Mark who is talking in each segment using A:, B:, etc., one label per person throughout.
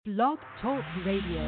A: Blog Talk Radio.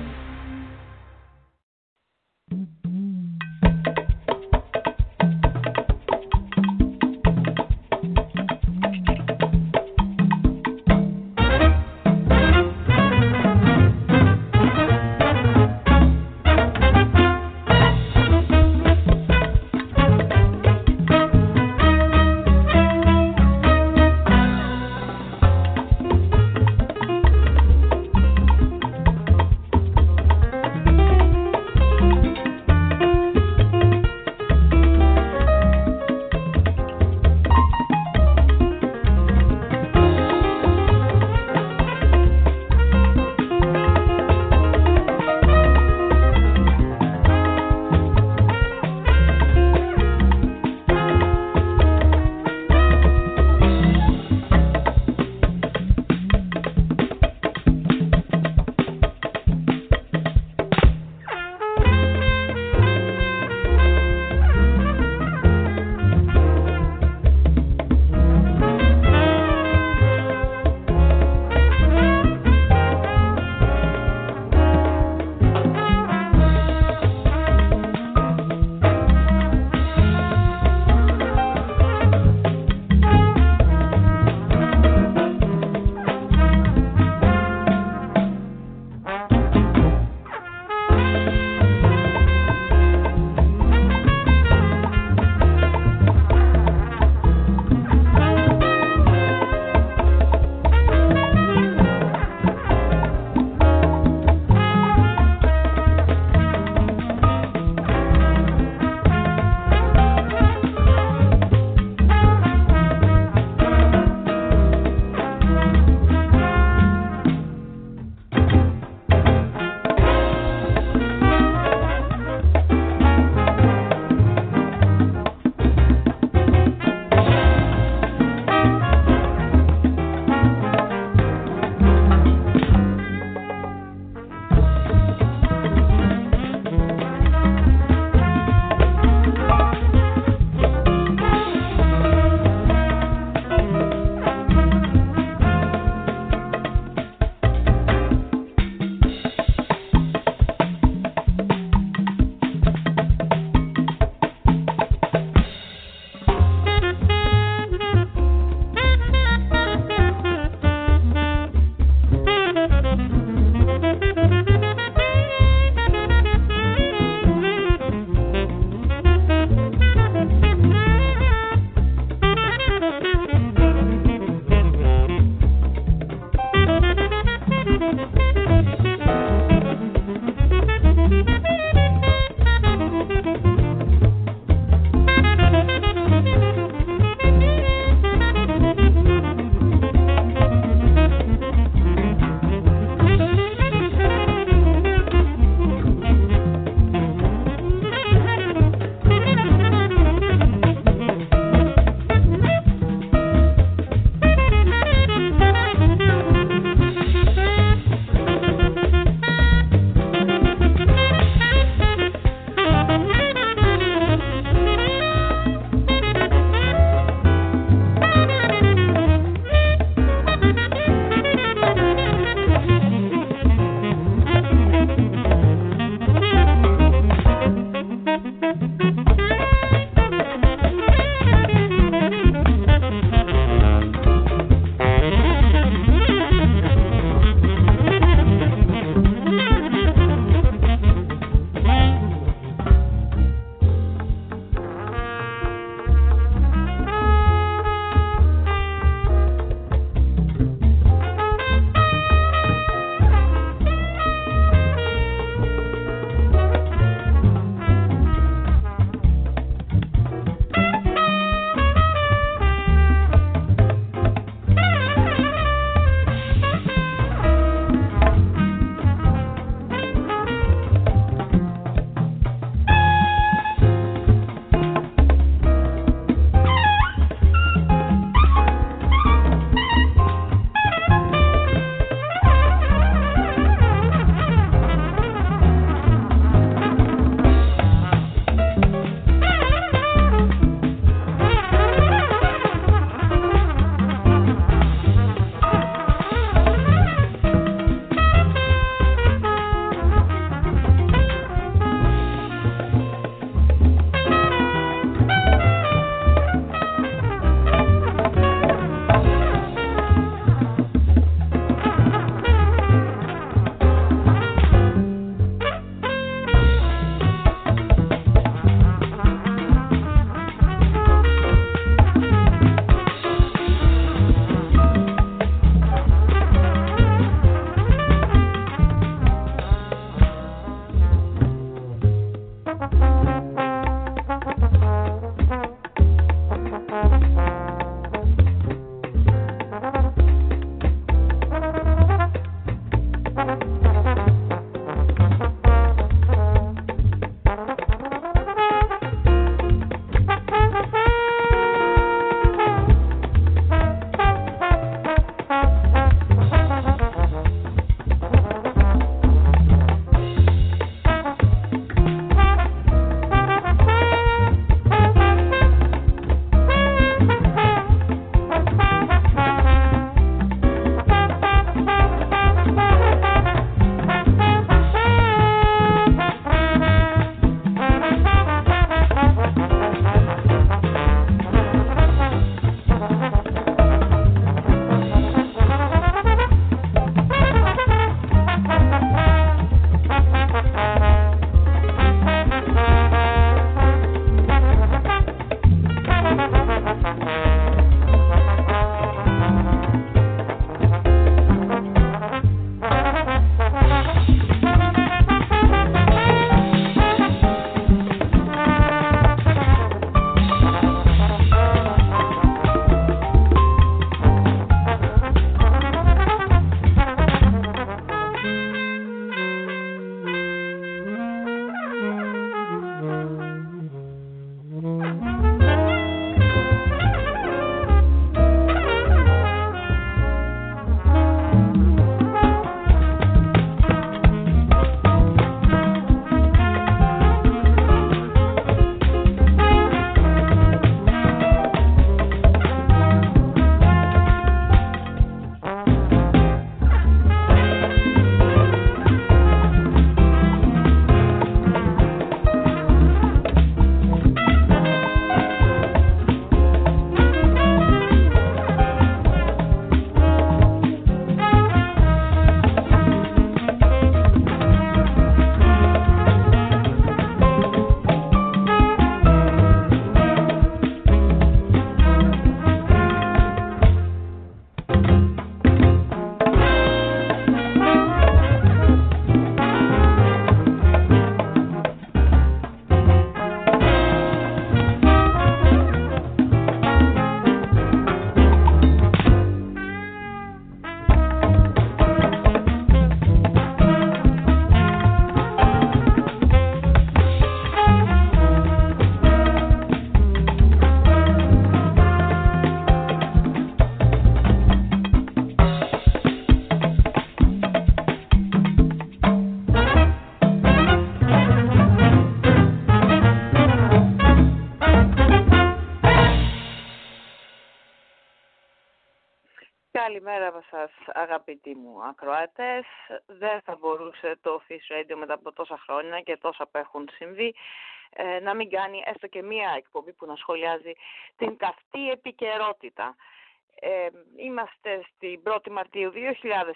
B: Καλημέρα σας αγαπητοί μου ακροατές. Δεν θα μπορούσε το Fish Radio μετά από τόσα χρόνια και τόσα που έχουν συμβεί να μην κάνει έστω και μία εκπομπή που να σχολιάζει την καυτή επικαιρότητα. Είμαστε στην 1η Μαρτίου 2021.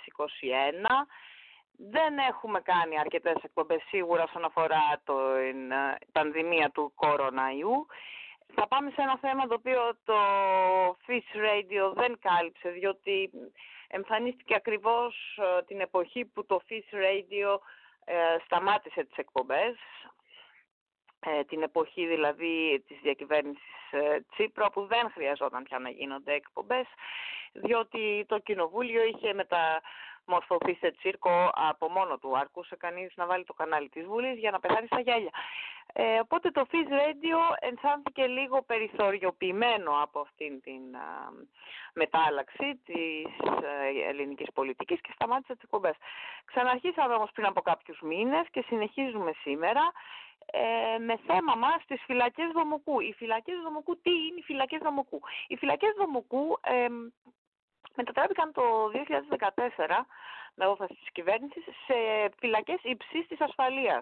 B: Δεν έχουμε κάνει αρκετές εκπομπές σίγουρα όσον αφορά την πανδημία του κοροναϊού. Θα πάμε σε ένα θέμα το οποίο το Fish Radio δεν κάλυψε, διότι εμφανίστηκε ακριβώς την εποχή που το Fish Radio σταμάτησε τις εκπομπές, την εποχή δηλαδή της διακυβέρνησης Τσίπρα, που δεν χρειαζόταν πια να γίνονται εκπομπές, διότι το Κοινοβούλιο είχε μεταμορφωθεί σε τσίρκο από μόνο του. Αρκούσε κανείς να βάλει το κανάλι της Βουλής για να πεθάνει στα γέλια. Οπότε το Fish Radio αισθάνθηκε λίγο περιθωριοποιημένο από αυτήν την μετάλλαξη της ελληνικής πολιτικής και σταμάτησε τις εκπομπές. Ξαναρχίσαμε όμως πριν από κάποιους μήνες και συνεχίζουμε σήμερα με θέμα μας τις φυλακές Δομοκού. Οι φυλακές Δομοκού, τι είναι οι φυλακές Δομοκού? Οι φυλακές Δομοκού μετατράπηκαν το 2014 με απόφαση της κυβέρνησης σε φυλακές υψής της ασφαλείας.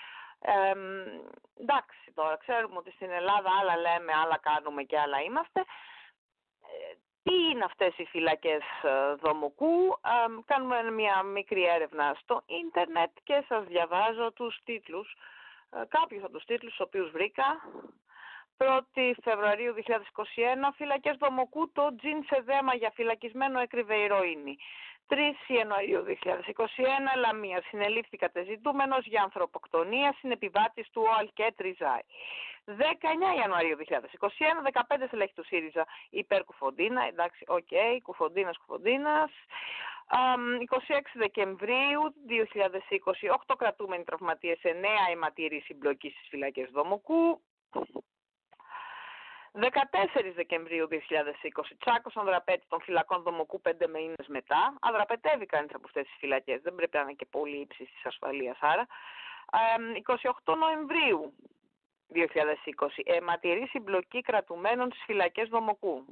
B: Εντάξει, τώρα ξέρουμε ότι στην Ελλάδα άλλα λέμε, άλλα κάνουμε και άλλα είμαστε. Τι είναι αυτές οι φυλακές Δομοκού? Κάνουμε μια μικρή έρευνα στο ίντερνετ και σας διαβάζω τους τίτλους. Κάποιους από τους τίτλους τους οποίους βρήκα. 1η Φεβρουαρίου 2021, φυλακές Δομοκού, το τζιν σε δέμα για φυλακισμένο έκρυβε ηρωίνη. 3 Ιανουαρίου 2021, Λαμία, συνελήφθη κατεζητούμενος για ανθρωποκτονία, συνεπιβάτης του ΟΑΛ και τριζάει. 19 Ιανουαρίου 2021, 15 στελέχη του ΣΥΡΙΖΑ υπέρ Κουφοντίνα, εντάξει, Κουφοντίνας. 26 Δεκεμβρίου 2020, 8 κρατούμενοι τραυματίες, 9 αιματηροί συμπλοκή στις φυλακές Δομοκού. 14 Δεκεμβρίου 2020, Τσάκος Ανδραπέτη των φυλακών Δομοκού 5 μήνες μετά. Αδραπετεύει κανείς από αυτές τις φυλακές, δεν πρέπει να είναι και πολύ ύψης της ασφαλείας άρα. 28 Νοεμβρίου 2020, αιματηρή συμπλοκή κρατουμένων στις φυλακές Δομοκού.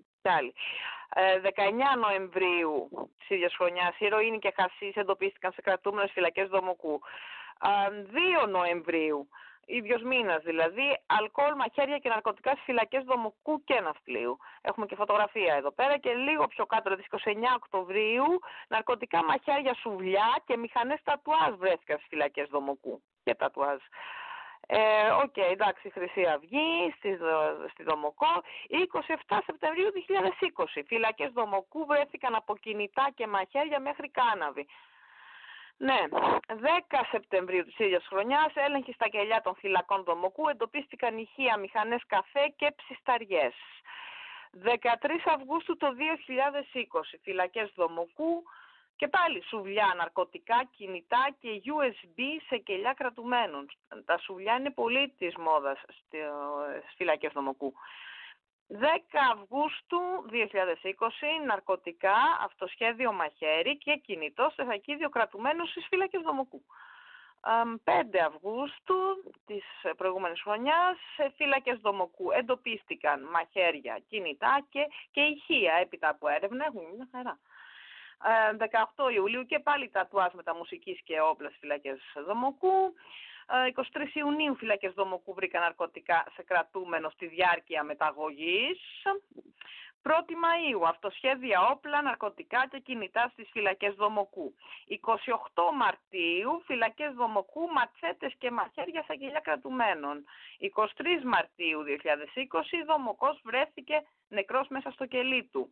B: 19 Νοεμβρίου της ίδιας χρονιάς, ηρωίνη και χασίς εντοπίστηκαν σε κρατούμενες φυλακές Δομοκού. 2 Νοεμβρίου, ίδιος μήνας δηλαδή, αλκοόλ, μαχαίρια και ναρκωτικά στις φυλακές Δομοκού και Ναυτλίου. Έχουμε και φωτογραφία εδώ πέρα και λίγο πιο κάτω, δηλαδή 29 Οκτωβρίου, ναρκωτικά, μαχαίρια, σουβλιά και μηχανές τατουάζ βρέθηκαν στις φυλακές Δομοκού και τατουάζ. Εντάξει, Χρυσή Αυγή, στη Δομοκό. 27 Σεπτεμβρίου 2020, φυλακές Δομοκού βρέθηκαν από κινητά και μαχαίρια μέχρι κάναβη. Ναι, 10 Σεπτεμβρίου της ίδιας χρονιάς, έλεγχοι στα κελιά των φυλακών Δομοκού, εντοπίστηκαν ηχεία, μηχανές καφέ και ψισταριές. 13 Αυγούστου το 2020, φυλακές Δομοκού, και πάλι σουβλιά, ναρκωτικά, κινητά και USB σε κελιά κρατουμένων. Τα σουβλιά είναι πολύ της μόδας στις φυλακές Δομοκού. 10 Αυγούστου 2020, ναρκωτικά, αυτοσχέδιο μαχαίρι και κινητό σε φακίδιο κρατουμένου στις φυλακές Δομοκού. 5 Αυγούστου της προηγούμενης χρονιάς, σε φύλακες Δομοκού εντοπίστηκαν μαχαίρια, κινητά και ηχεία έπειτα από έρευνα. Έχουν μια χαρά. 18 Ιουλίου και πάλι τατουάζ μεταμουσικής και όπλα στις φυλακές Δομοκού. 23 Ιουνίου φυλακές Δομοκού βρήκαν ναρκωτικά σε κρατούμενο στη διάρκεια μεταγωγής. 1η Μαΐου αυτοσχέδια όπλα, ναρκωτικά και κινητά στις φυλακές Δομοκού. 28 Μαρτίου φυλακές Δομοκού, ματσέτες και μαχαίρια σε κελιά κρατουμένων. 23 Μαρτίου 2020 Δομοκός βρέθηκε νεκρός μέσα στο κελί του.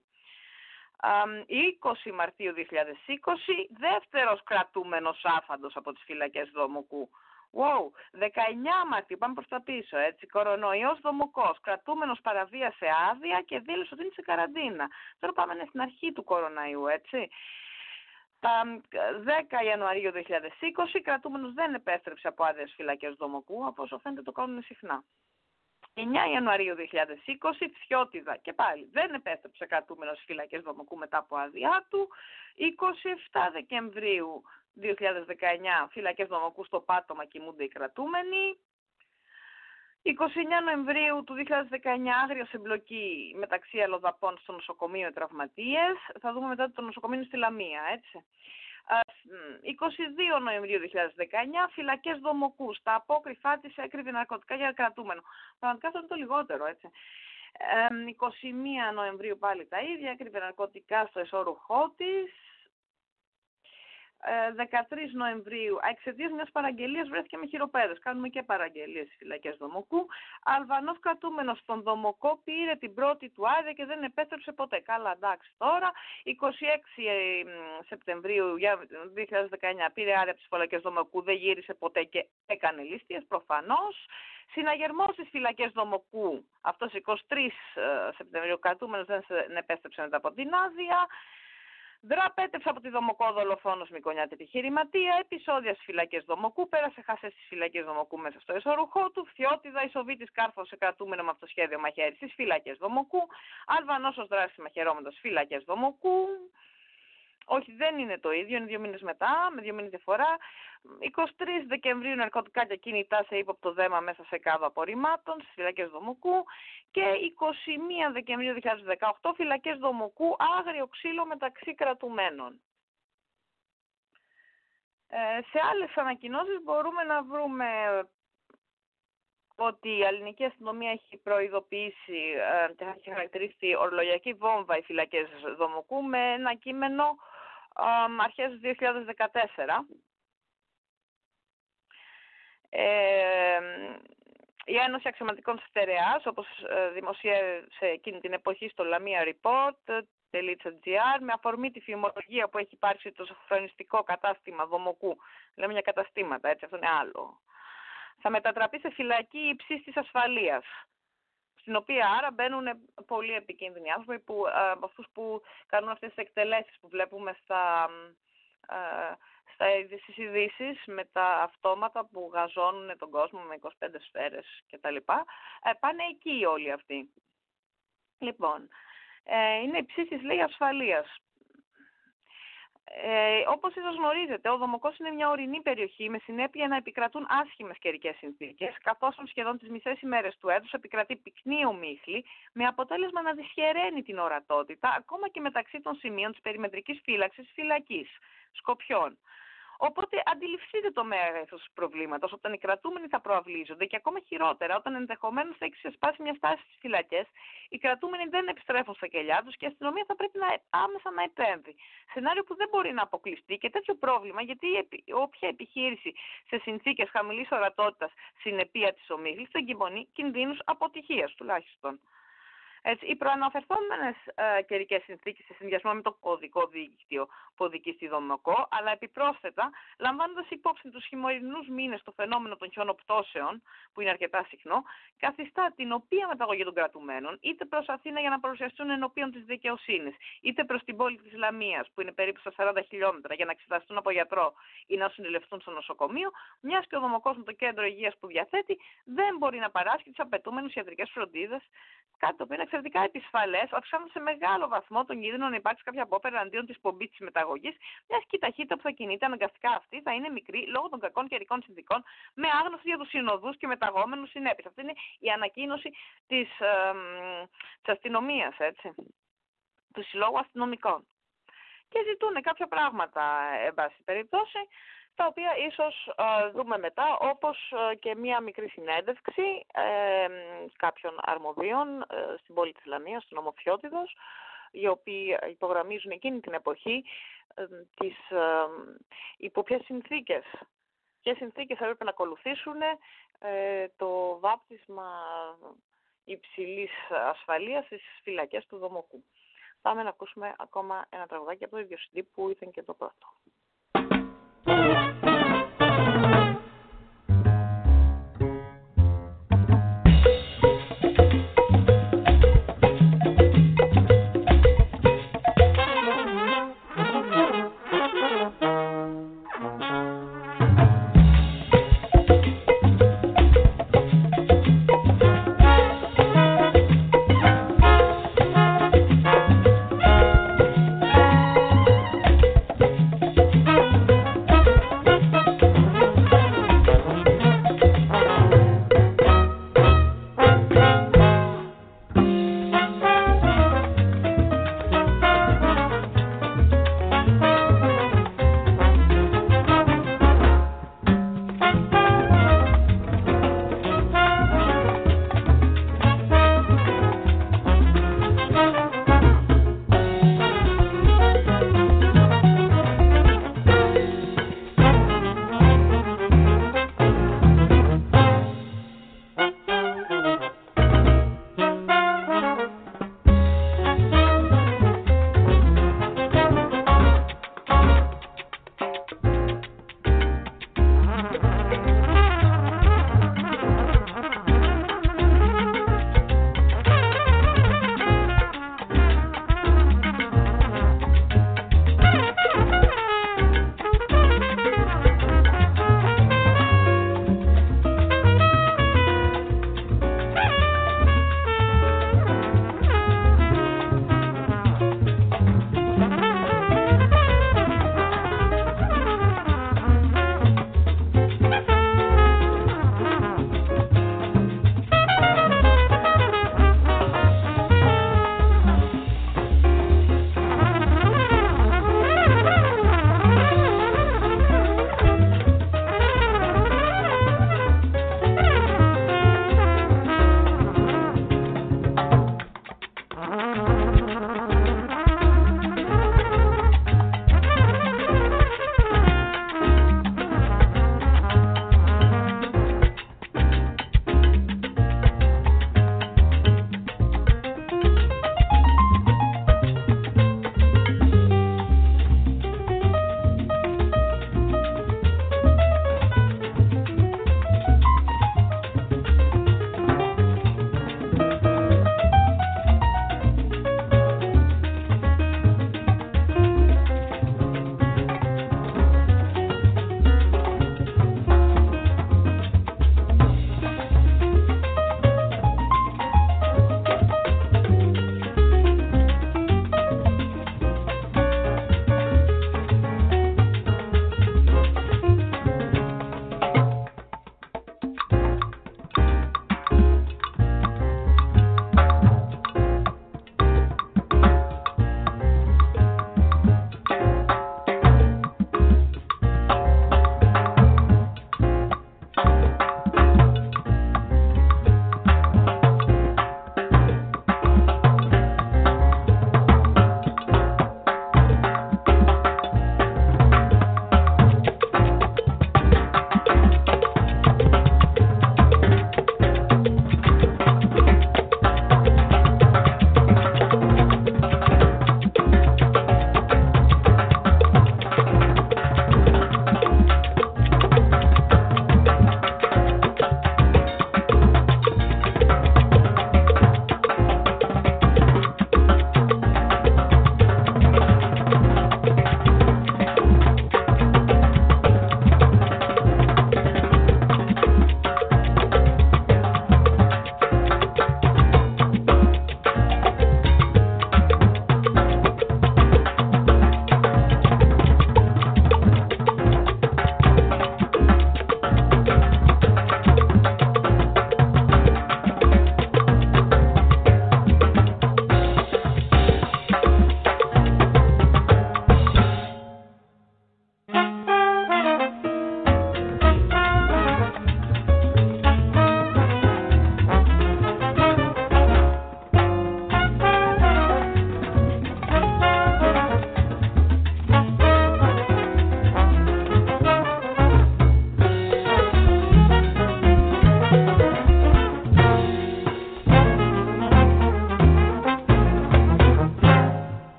B: 20 Μαρτίου 2020 δεύτερος κρατούμενος άφαντος από τις φυλακές Δομοκού. 19 Μαρτίου, πάμε προς τα πίσω, έτσι, κορονοϊός Δομοκός, κρατούμενος παραβίασε άδεια και δήλωσε ότι είναι σε καραντίνα. Τώρα πάμε στην αρχή του κοροναϊού, έτσι. 10 Ιανουαρίου 2020, κρατούμενος δεν επέστρεψε από άδεια στις φυλακές Δομοκού, από όσο φαίνεται το κάνουν συχνά. 9 Ιανουαρίου 2020, Φθιώτιδα και πάλι δεν επέστρεψε κρατούμενος στις φυλακές Δομοκού μετά από άδειά του. 27 Δεκεμβρίου 2019, φυλακές Δομοκού στο πάτωμα κοιμούνται οι κρατούμενοι. 29 Νοεμβρίου του 2019 άγριος εμπλοκή μεταξύ αλλοδαπών στο νοσοκομείο με τραυματίες. Θα δούμε μετά το νοσοκομείο είναι στη Λαμία, έτσι. 22 Νοεμβρίου 2019 φυλακές Δομοκού. Στα απόκριφά της έκρυβε ναρκωτικά για κρατούμενο. Πραγματικά αυτό είναι το λιγότερο, έτσι. 21 Νοεμβρίου πάλι τα ίδια, έκρυβε ναρκωτικά στο εσώρουχό της. 13 Νοεμβρίου, εξαιτίας μιας παραγγελίας βρέθηκε με χειροπέδες. Κάνουμε και παραγγελίες στις φυλακές Δομοκού. Αλβανός κρατούμενος στον Δομοκό πήρε την πρώτη του άδεια και δεν επέστρεψε ποτέ. Καλά, εντάξει τώρα. 26 Σεπτεμβρίου 2019 πήρε άδεια από τις φυλακές Δομοκού, δεν γύρισε ποτέ και έκανε λίστιες προφανώς. Συναγερμός στις φυλακές Δομοκού, αυτός 23 Σεπτεμβρίου, κρατούμενος δεν επέστρεψε μετά από την άδεια. Δραπέτευσε από τη Δομοκό δολοφόνος Μικονιάτη επιχειρηματία, επεισόδια στις φυλακές Δομοκού, πέρασε χασές στις φυλακές Δομοκού μέσα στο εσωρουχό του, Φθιώτιδα, Ισοβίτης κάρφωσε κρατούμενο με αυτοσχέδιο μαχαίρι στις φυλακές Δομοκού, Αλβανός ως δράση μαχαιρώματος στις φυλακές Δομοκού. Όχι, δεν είναι το ίδιο, είναι 2 μήνες μετά, με 2 μήνες διαφορά. 23 Δεκεμβρίου ναρκωτικά και κινητά σε ύποπτο δέμα μέσα σε κάδο απορριμμάτων στις φυλακές Δομοκού και 21 Δεκεμβρίου 2018 φυλακές Δομοκού, άγριο ξύλο μεταξύ κρατουμένων. Σε άλλες ανακοινώσεις μπορούμε να βρούμε ότι η ελληνική αστυνομία έχει προειδοποιήσει και έχει χαρακτηρίσει ορολογιακή βόμβα οι φυλακές Δομοκού με ένα κείμενο αρχές 2014. Η Ένωση Αξιωματικών Στερεάς, όπως δημοσίευσε εκείνη την εποχή στο Lamia Report.gr, με αφορμή τη φημολογία που έχει υπάρξει το σοφρονιστικό κατάστημα Δομοκού, λέμε για καταστήματα, έτσι, αυτό είναι άλλο, θα μετατραπεί σε φυλακή υψής της ασφαλείας, στην οποία άρα μπαίνουν πολύ επικίνδυνοι άνθρωποι, από αυτούς που κάνουν αυτές τις εκτελέσεις που βλέπουμε στις ειδήσεις με τα αυτόματα που γαζώνουν τον κόσμο με 25 σφαίρες κτλ. Πάνε εκεί όλοι αυτοί. Λοιπόν, είναι υψής της, λέει, ασφαλείας. Όπως ίσως γνωρίζετε, ο Δομοκός είναι μια ορεινή περιοχή με συνέπεια να επικρατούν άσχημες καιρικές συνθήκες, καθώς σχεδόν τις μισές ημέρες του έτους επικρατεί πυκνή ομίχλη, με αποτέλεσμα να δυσχεραίνει την ορατότητα, ακόμα και μεταξύ των σημείων της περιμετρικής φύλαξης φυλακής Σκοπιών. Οπότε αντιληφθείτε το μέγεθος του προβλήματος όταν οι κρατούμενοι θα προαυλίζονται και ακόμα χειρότερα όταν ενδεχομένως θα έχει ξεσπάσει μια στάση στις φυλακές, οι κρατούμενοι δεν επιστρέφουν στα κελιά τους και η αστυνομία θα πρέπει άμεσα να επέμβει. Σενάριο που δεν μπορεί να αποκλειστεί και τέτοιο πρόβλημα γιατί όποια επιχείρηση σε συνθήκες χαμηλής ορατότητας συνεπία της ομίχλης θα εγκυμονεί κινδύνους αποτυχίας τουλάχιστον. Έτσι, οι προαναφερθόμενες καιρικές συνθήκες σε συνδυασμό με το κωδικό δίκτυο που οδηγεί στη Δομοκό, αλλά επιπρόσθετα, λαμβάνοντας υπόψη τους χειμωρινούς μήνες το φαινόμενο των χιονοπτώσεων, που είναι αρκετά συχνό, καθιστά την οποία μεταγωγή των κρατουμένων, είτε προς Αθήνα για να παρουσιαστούν ενώπιον της δικαιοσύνης, είτε προς την πόλη της Λαμίας, που είναι περίπου στα 40 χιλιόμετρα, για να εξεταστούν από γιατρό ή να συνελευθούν στο νοσοκομείο, μιας και ο Δομοκός με το κέντρο υγείας που διαθέτει δεν μπορεί να παράσχει τις απαιτούμενες ιατρικές φροντίδες, κάτι το οποίο είναι εξαιρετικά επισφαλές, αυξάνοντας σε μεγάλο βαθμό τον κίνδυνο να υπάρξει κάποια απόπερα αντίον της πομπής της μεταγωγής, μιας και η ταχύτητα που θα κινείται αναγκαστικά αυτή θα είναι μικρή λόγω των κακών καιρικών συνθηκών, με άγνωση για τους συνοδούς και μεταγόμενους συνέπειες. Αυτή είναι η ανακοίνωση της αστυνομίας, έτσι, του Συλλόγου Αστυνομικών. Και ζητούν κάποια πράγματα, εν πάση περιπτώσει, τα οποία ίσως δούμε μετά, όπως και μία μικρή συνέντευξη κάποιων αρμοδίων στην πόλη της Λαμίας, στον νομό Φθιώτιδος, οι οποίοι υπογραμμίζουν εκείνη την εποχή υπό ποιες συνθήκες θα έπρεπε να ακολουθήσουν το βάπτισμα υψηλής ασφαλείας στις φυλακές του Δομοκού. Πάμε να ακούσουμε ακόμα ένα τραγουδάκι από το ίδιο CD που ήταν και το πρώτο.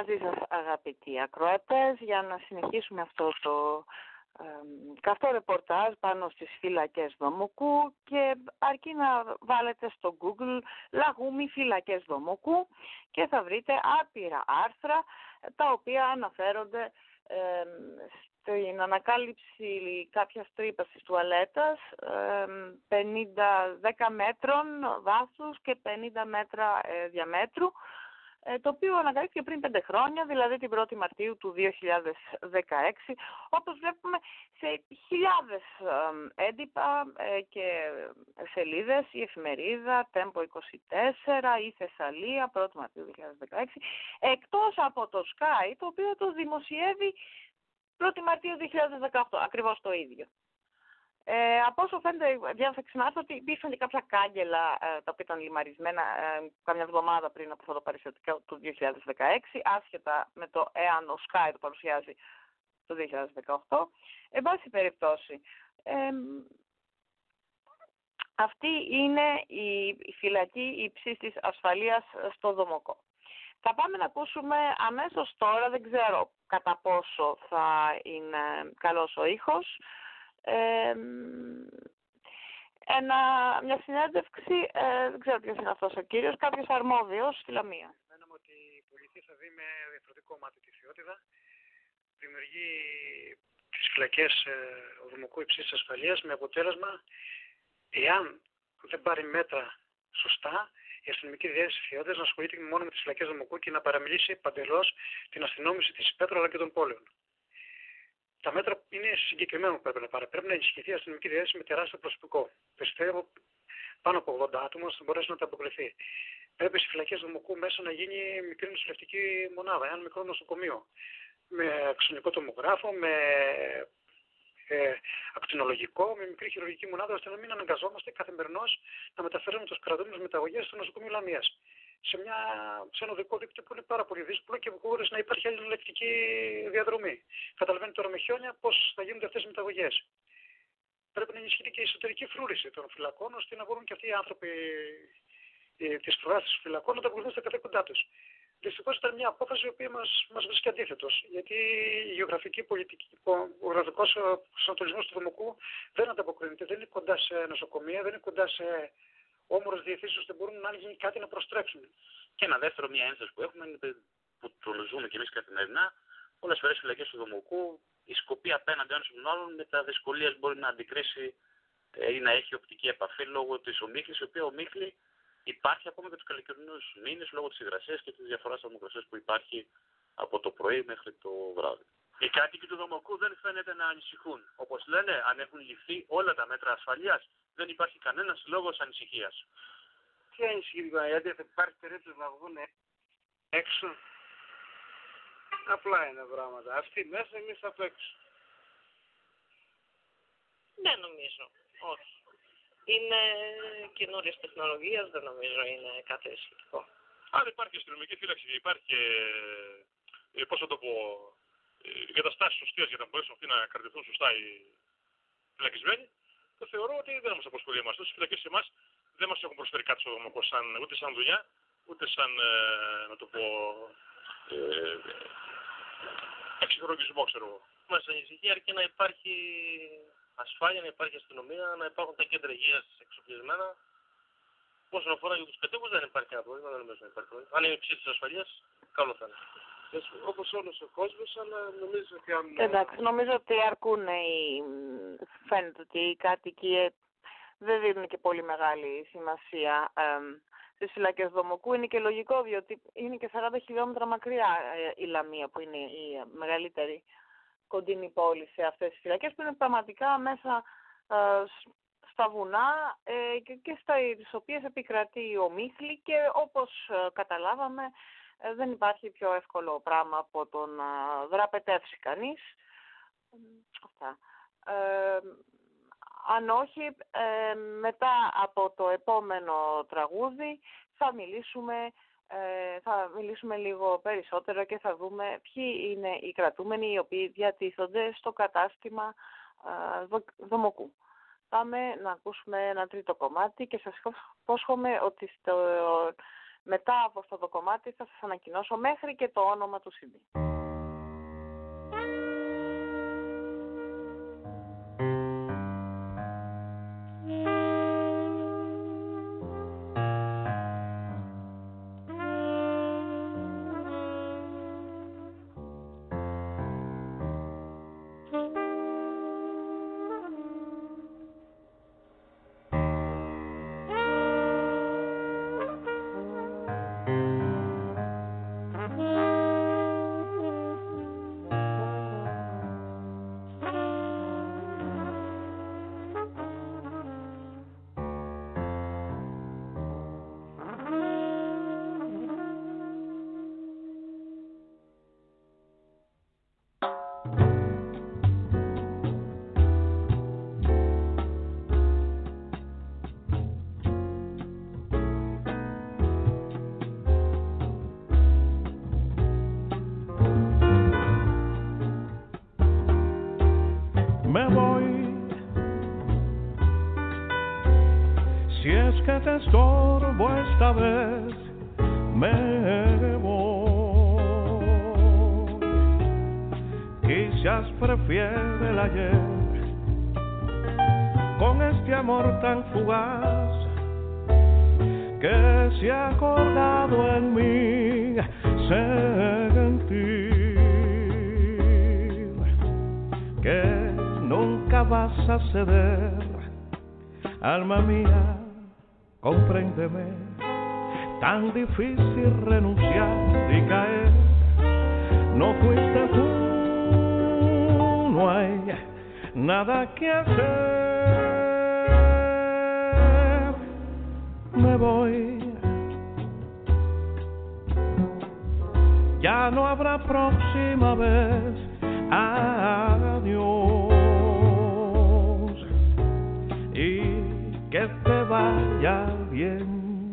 B: μαζί σας αγαπητοί ακροατές για να συνεχίσουμε αυτό το καυτό ρεπορτάζ πάνω στις φυλακές Δομοκού και αρκεί να βάλετε στο Google Λαγούμι φυλακές Δομοκού και θα βρείτε άπειρα άρθρα τα οποία αναφέρονται στην ανακάλυψη κάποιας τρύπας της τουαλέτας 10 μέτρων βάθους και 50 μέτρα διαμέτρου, το οποίο ανακαλύφθηκε πριν 5 χρόνια, δηλαδή την 1η Μαρτίου του 2016, όπως βλέπουμε σε χιλιάδες έντυπα και σελίδες, η εφημερίδα, Tempo 24, η Θεσσαλία, 1η Μαρτίου 2016, εκτός από το Sky, το οποίο το δημοσιεύει 1η Μαρτίου 2018, ακριβώς το ίδιο. Από όσο φαίνεται, διάβασα ξανά ότι υπήρχαν και κάποια κάγκελα τα οποία ήταν λιμαρισμένα καμιά εβδομάδα πριν από αυτό το παριστατικό του 2016, άσχετα με το εάν ο Sky το παρουσιάζει το 2018. Εν πάση περιπτώσει, αυτή είναι η φυλακή υψίστης ασφαλείας στο Δομοκό. Θα πάμε να ακούσουμε αμέσως τώρα, δεν ξέρω κατά πόσο θα είναι καλός ο ήχος, μια συνέντευξη, δεν ξέρω ποιος είναι αυτός ο κύριος, κάποιος αρμόδιος στη Λαμία.
C: Μέναμε ότι η πολιτεία θα δει με διαφορετικό μάτι τη θεότητα, δημιουργεί τις φυλακές Δομοκού υψίστης ασφαλείας με αποτέλεσμα, εάν δεν πάρει μέτρα σωστά, η αστυνομική διεύθυνση θεότητας να ασχολείται μόνο με τις φυλακές Δομοκού και να παραμιλήσει παντελώς την αστυνόμευση της Πέτρου αλλά και των πόλεων. Τα μέτρα είναι συγκεκριμένα που πρέπει να πάρει. Πρέπει να ενισχυθεί η αστυνομική διεύθυνση με τεράστιο προσωπικό. Πιστεύω πάνω από 80 άτομα θα μπορέσουν να τα αποκριθεί. Πρέπει στις φυλακές Δομοκού μέσα να γίνει μικρή νοσηλευτική μονάδα, ένα μικρό νοσοκομείο. Με αξονικό τομογράφο, με ακτινολογικό, με μικρή χειρουργική μονάδα, ώστε να μην αναγκαζόμαστε καθημερινώς να μεταφέρουμε τους κρατούμενους μεταγωγές στο νοσοκομείο Λαμίας. Σε ένα οδικό δίκτυο που είναι πάρα πολύ δύσκολο και χωρίς να υπάρχει άλλη ελεκτική διαδρομή. Καταλαβαίνετε τώρα με χιόνια πώς θα γίνονται αυτές οι μεταγωγές. Πρέπει να ενισχύει και η εσωτερική φρούρηση των φυλακών, ώστε να μπορούν και αυτοί οι άνθρωποι της φρουράς των φυλακών να τα ακολουθούν στα καθήκοντά τους. Δυστυχώς ήταν μια απόφαση η οποία μας βρίσκει αντίθετος, γιατί η γεωγραφική πολιτική, ο γεωγραφικός προσανατολισμός του Δομοκού δεν ανταποκρίνεται, δεν είναι κοντά σε νοσοκομεία, δεν είναι κοντά σε όμορες διευθύνσεις ώστε μπορούν να γίνει κάτι να προστρέξουν.
D: Και ένα δεύτερο, μια ένσταση που έχουμε, που το ζούμε κι εμείς καθημερινά, πολλές φορές οι φυλακές του Δομοκού, η σκοπή απέναντι ένας στον άλλον με τα δυσκολίες μπορεί να αντικρίσει ή να έχει οπτική επαφή λόγω της ομίχλης, η οποία ομίχλη υπάρχει ακόμα και τους καλοκαιρινούς μήνες λόγω της υγρασίας και της διαφοράς θερμοκρασίας που υπάρχει από το πρωί μέχρι το βράδυ.
E: Οι κάτοικοι του Δομοκού δεν φαίνεται να ανησυχούν. Όπως λένε, αν έχουν ληφθεί όλα τα μέτρα ασφαλείας, δεν υπάρχει κανένας λόγος ανησυχίας.
C: Ποια ανησυχεί, γιατί θα υπάρχει περίπτωση να βγουν έξω. Απλά είναι πράγματα. Αυτοί μέσα, εμείς απ' έξω.
F: Δεν νομίζω. Όχι. Είναι καινούριες τεχνολογίες, δεν νομίζω είναι κάτι σχετικό.
E: Αν υπάρχει αστυνομική φύλαξη και υπάρχει, πώς θα το πω, εγκαταστάσεις σωστές για να μπορέσουν αυτοί να κρατηθούν σωστά οι φυλακισμένοι, το θεωρώ ότι δεν μας απασχολεί εμάς. Τόσες φυλακές σε εμάς δεν μας έχουν προσφέρει κάτι στο Δομοκό, ούτε σαν δουλειά, ούτε σαν, να το πω, εξυγχρονισμό, ξέρω εγώ.
F: Μας ανησυχεί αρκεί να υπάρχει ασφάλεια, να υπάρχει αστυνομία, να υπάρχουν τα κέντρα υγείας εξοπλισμένα. Όσον αφορά για τους κατοίκους δεν υπάρχει κανένα πρόβλημα, δεν νομίζω να υπάρχει πρόβλημα. Αν είναι υψίστης ασφαλείας, καλό θα είναι.
C: Όπως όλος ο κόσμος, αλλά νομίζω ότι αν...
B: Εντάξει, νομίζω ότι αρκούν φαίνεται ότι οι κάτοικοι δεν δίνουν και πολύ μεγάλη σημασία στις φυλακές Δομοκού. Είναι και λογικό, διότι είναι και 40 χιλιόμετρα μακριά η Λαμία, που είναι η μεγαλύτερη κοντινή πόλη σε αυτές τις φυλακές, που είναι πραγματικά μέσα στα βουνά και στις οποίες επικρατεί ομίχλη και όπως καταλάβαμε δεν υπάρχει πιο εύκολο πράγμα από το να δραπετεύσει κανείς. Αυτά. Αν όχι, μετά από το επόμενο τραγούδι θα μιλήσουμε λίγο περισσότερο και θα δούμε ποιοι είναι οι κρατούμενοι οι οποίοι διατίθονται στο κατάστημα Δομοκού. Πάμε να ακούσουμε ένα τρίτο κομμάτι και σας υπόσχομαι ότι Μετά από αυτό το κομμάτι θα σας ανακοινώσω μέχρι και το όνομα του CD.
G: Me voy, si es que te estorbo esta vez, me voy. Quizás prefiere el ayer, con este amor tan fugaz que se ha acordado en mí sentir que nunca vas a ceder, alma mía, compréndeme, tan difícil renunciar y caer, no fuiste tú, no hay nada que hacer, me voy, ya no habrá próxima vez, adiós, y que te vaya bien.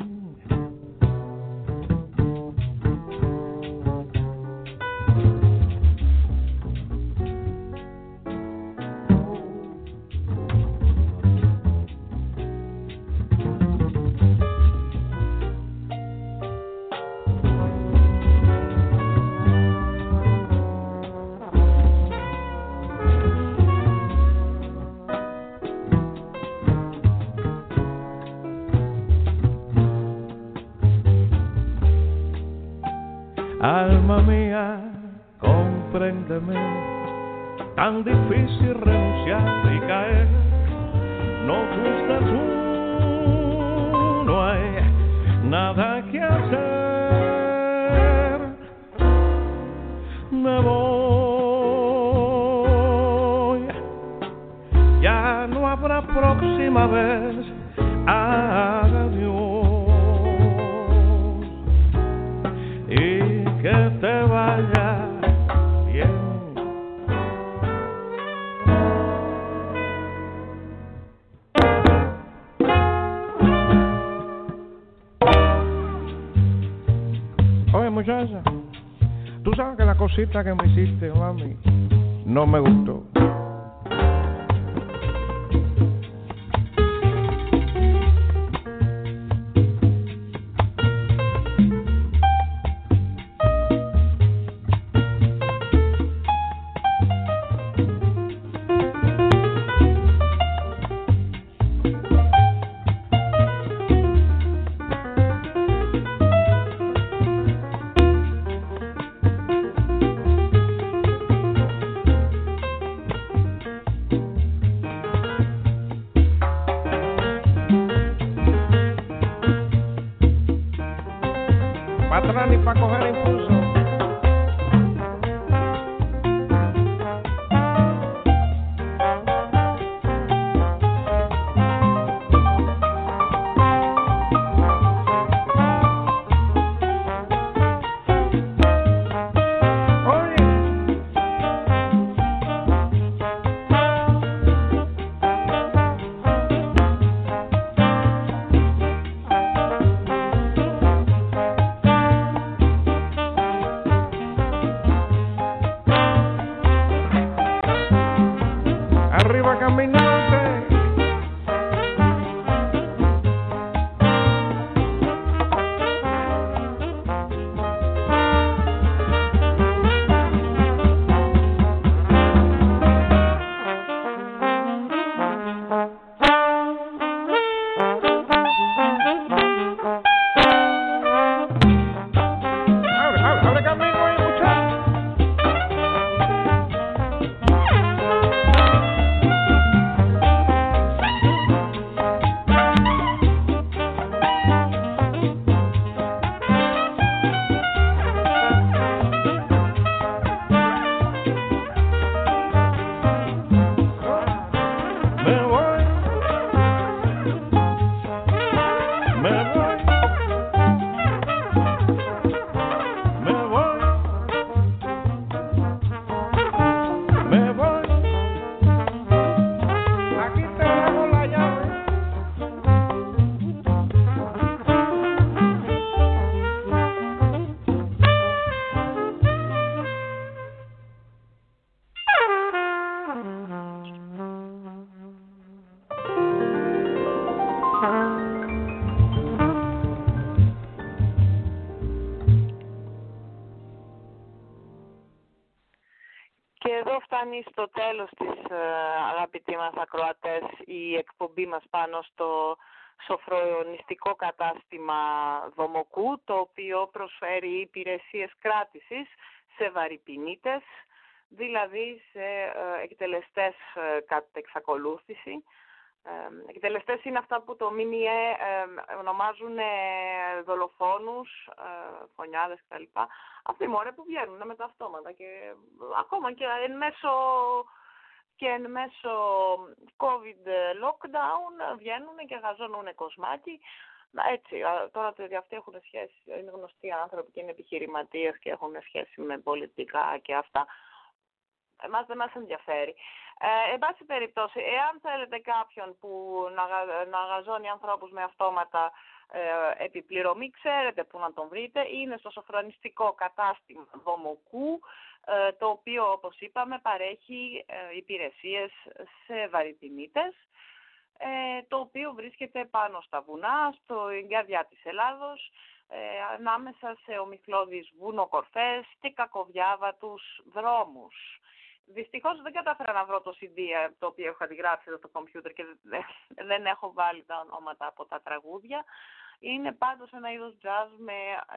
G: Alma mía, compréndeme, tan difícil renunciar y caer, no fuiste tú, no hay nada que hacer, me voy, ya no habrá próxima vez, adiós. Que te vaya bien. Oye, muchacha, tú sabes que la cosita que me hiciste, mami, no me gustó. Atrás ni para coger impulso.
B: Και εδώ φτάνει στο τέλος της, αγαπητοί μας ακροατές, η εκπομπή μας πάνω στο σοφρονιστικό κατάστημα Δομοκού, το οποίο προσφέρει υπηρεσίες κράτησης σε βαρυπινίτες, δηλαδή σε εκτελεστές κατ' εξακολούθηση. Εκτελεστές είναι αυτά που το ΜΜΕ ονομάζουν δολοφόνους, φωνιάδες κτλ. Αυτοί μωρέ που βγαίνουν με τα αυτόματα και ακόμα και εν μέσω COVID lockdown βγαίνουν και γαζώνουν κοσμάκι. Έτσι, τώρα το αυτοί έχουν σχέση, είναι γνωστοί άνθρωποι και είναι επιχειρηματίες και έχουν σχέση με πολιτικά και αυτά. Εμάς δεν μας ενδιαφέρει. Εν πάση περιπτώσει, εάν θέλετε κάποιον που να γαζώνει ανθρώπους με αυτόματα επιπληρωμή, ξέρετε που να τον βρείτε. Είναι στο σοφρονιστικό κατάστημα Δομοκού, το οποίο, όπως είπαμε, παρέχει υπηρεσίες σε βαρυπινίτες, το οποίο βρίσκεται πάνω στα βουνά, στην καρδιά της Ελλάδος, ανάμεσα σε ομιχλώδεις βουνοκορφές και κακοδιάβατους δρόμους. Δυστυχώς δεν κατάφερα να βρω το CD το οποίο έχω αντιγράψει εδώ στο κομπιούτερ και δεν έχω βάλει τα ονόματα από τα τραγούδια. Είναι πάντως ένα είδος jazz με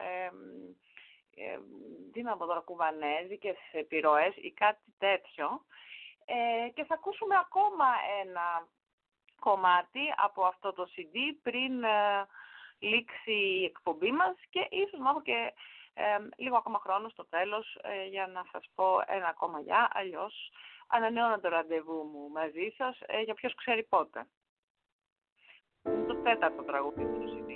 B: τι να πω τώρα, κουβανέζικες επιρροές ή κάτι τέτοιο. Και θα ακούσουμε ακόμα ένα κομμάτι από αυτό το CD πριν λήξει η εκπομπή μας και ίσως να έχω και λίγο ακόμα χρόνο στο τέλος για να σας πω ένα ακόμα γεια, αλλιώς ανανεώνω το ραντεβού μου μαζί σας για ποιος ξέρει πότε. Είναι το τέταρτο τραγούδι του CD.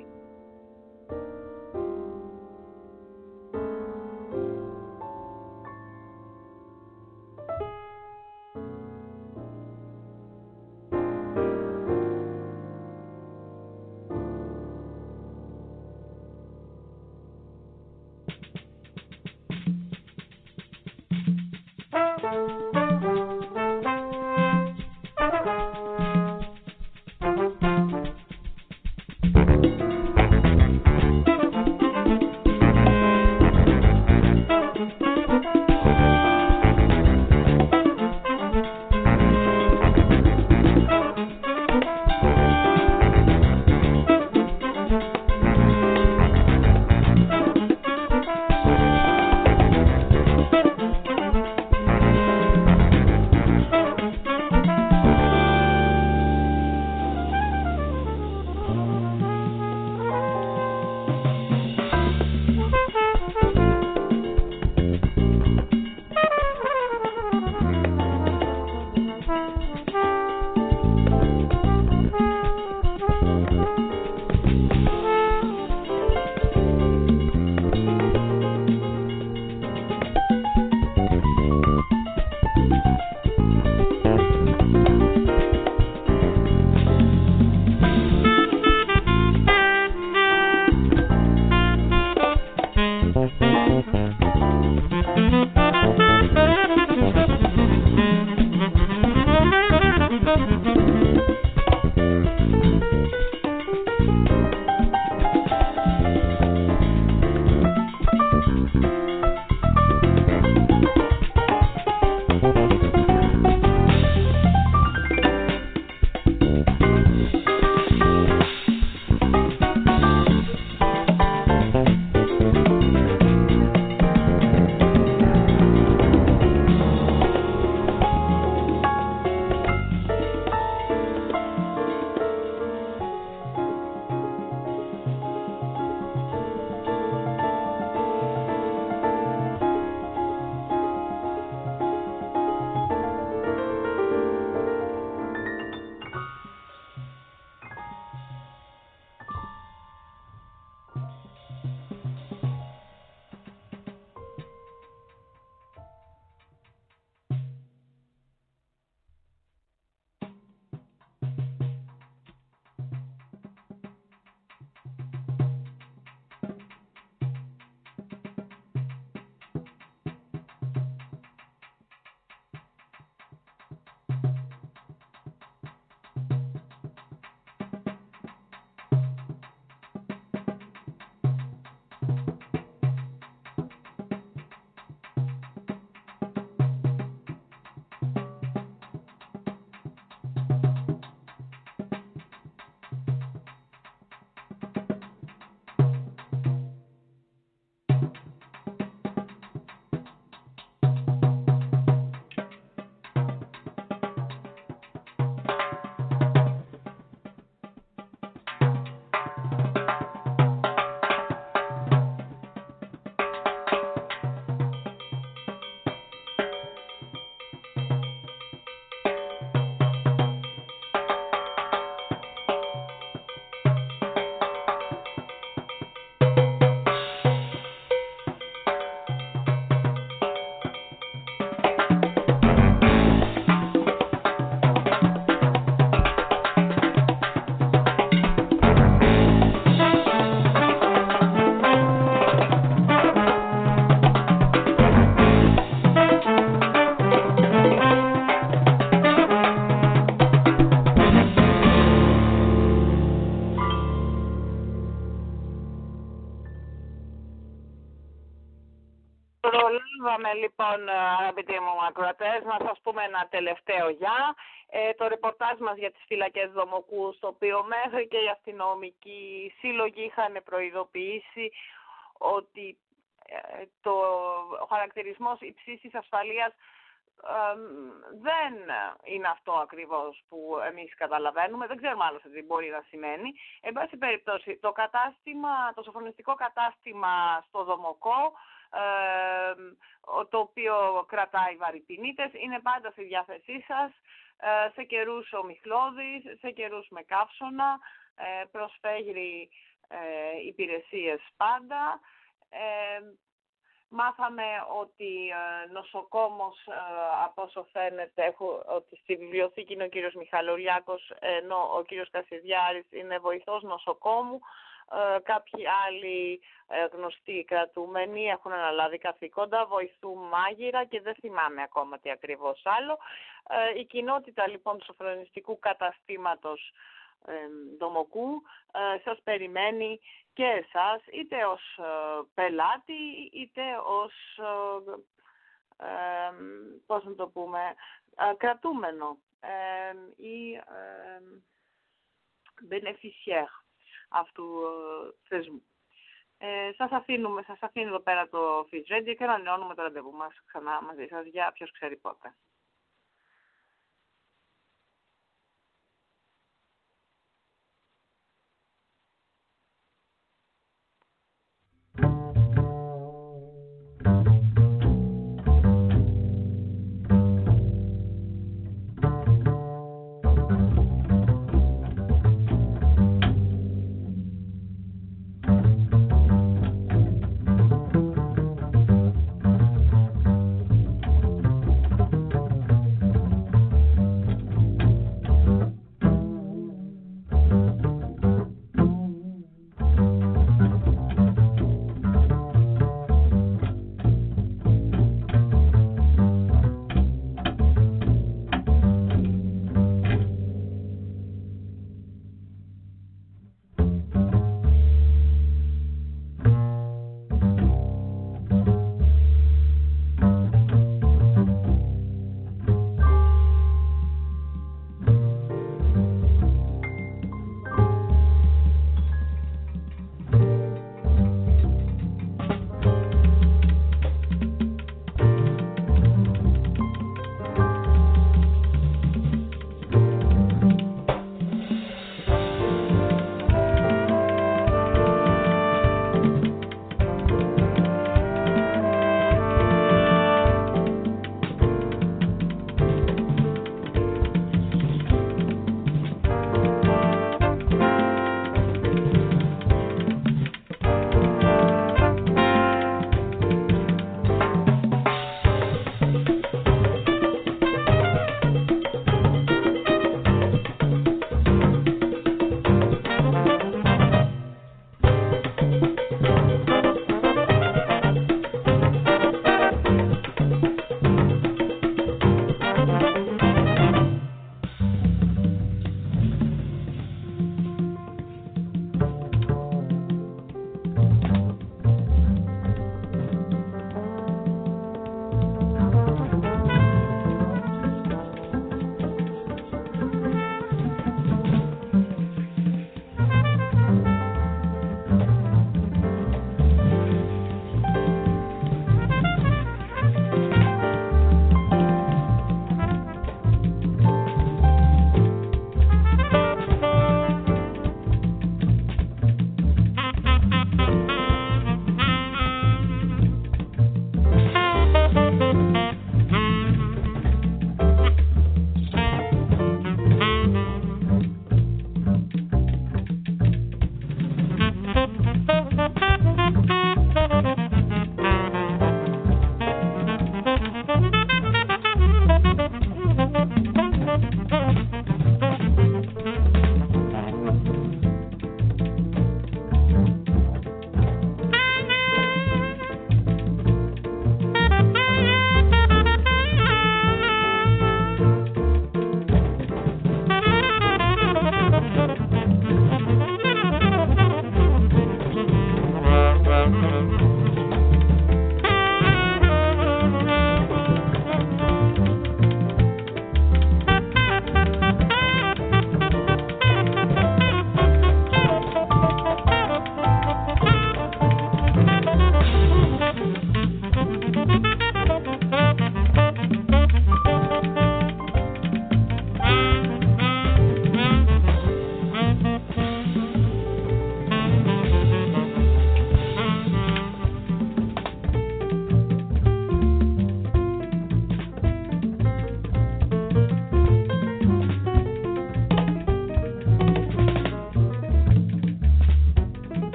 B: Είπαμε λοιπόν, αγαπητοί μου ακροατές, να σας πούμε ένα τελευταίο γεια. Το ρεπορτάζ μας για τις φυλακές Δομοκού, στο οποίο μέχρι και οι αστυνομικοί σύλλογοι είχαν προειδοποιήσει ότι ο χαρακτηρισμός υψής της ασφαλείας δεν είναι αυτό ακριβώς που εμείς καταλαβαίνουμε. Δεν ξέρουμε άλλωστε τι μπορεί να σημαίνει. Εν πάση περιπτώσει, το σοφρονιστικό κατάστημα στο Δομοκό, το οποίο κρατάει βαρυπινίτες, είναι πάντα στη διάθεσή σας, σε καιρούς ομιχλώδης, σε καιρούς με καύσωνα, προσφέρει υπηρεσίες πάντα. Μάθαμε ότι νοσοκόμος, από όσο φαίνεται, ότι στη βιβλιοθήκη είναι ο κύριος Μιχαλολιάκος, ενώ ο κύριος Κασιδιάρης είναι βοηθός νοσοκόμου. Κάποιοι άλλοι γνωστοί κρατούμενοι έχουν αναλάβει καθήκοντα, βοηθούν μάγειρα και δεν θυμάμαι ακόμα τι ακριβώς άλλο. Η κοινότητα λοιπόν του σοφρονιστικού καταστήματος Δομοκού σας περιμένει και εσάς, είτε ως πελάτη, είτε ως, πώς να το πούμε, κρατούμενο ή beneficiaire αυτού θεσμού. Σας αφήνω εδώ πέρα το Fizz Radio και ανανεώνουμε το ραντεβού μας ξανά μαζί σας για ποιος ξέρει πότε.